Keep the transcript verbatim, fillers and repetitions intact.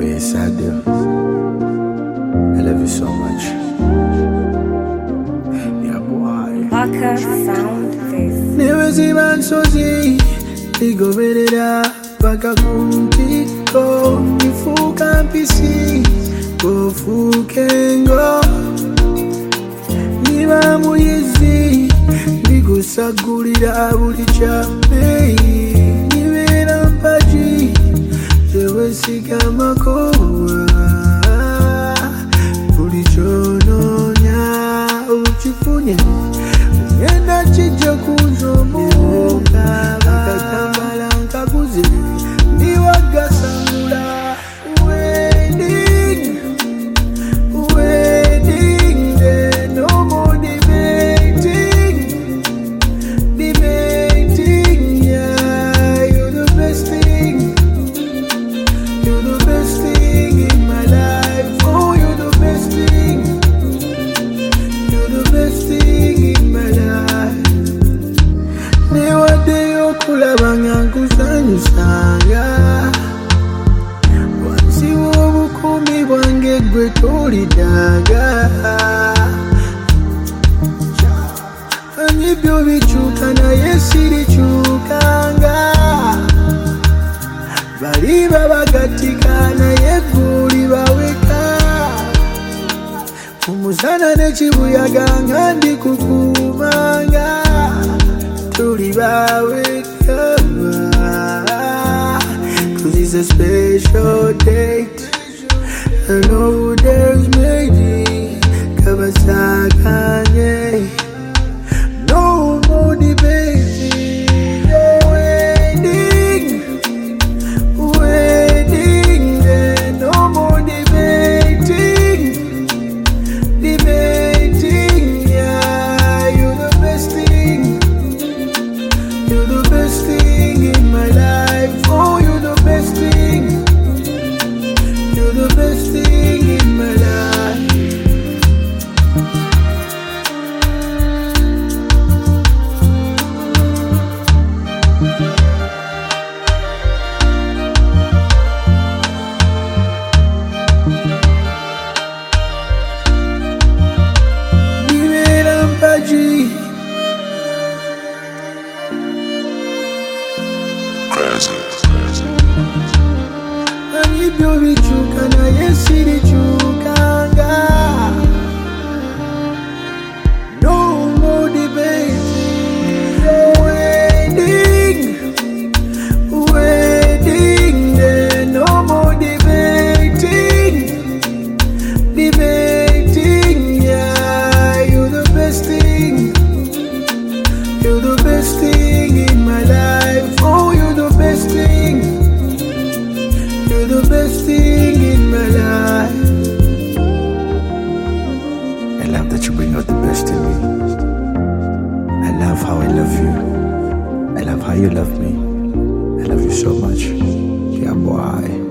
yes, I do. I love you so much. Yeah, boy. Parker Sound Face. Never see man so see. Digo vereda, paka kuntiko. Nifuka mpisi, kofukengo. Niba muyizi, digo sagulira buli chape. Nibera mpaji, tewe sigama kowa. Buli chononya, uchifunye. Yenda chija kuzomu. Kakambala nkakuze, niwagasangula. Wedding, wedding day, no more debating, debating, yeah. You're the best thing, you're the best thing in my life. Oh, you're the best thing, you're the best thing in my life. Niwade yokulabanga nkusanyusanga, wansi w'obukumi bwange gwe tolidaga. Anyi byo bikyuka naye sirikyukanga, bali babagatika naye guli baweka. Umusana n'ekibuyaga nga ndi kukumanga, tuli baweka. Cause it's a special date, I know there's maybe kabasakanye. No more debating. Wedding, wedding day, no more debating, debating, yeah. You're the best thing, you're the best thing in my life. Oh, you're the best thing, you're the best thing in my life. Nibera mpaji, anibyo bikyuka naye sirikyukanga. No more debating. Wedding, wedding day, no more debating, debating, yeah. You're the best thing, you're the best thing in my life. Oh, you're the best thing, you're the best thing in my life. I love that you bring out the best in me. I love how I love you. I love how you love me. I love you so much. Yeah, boy.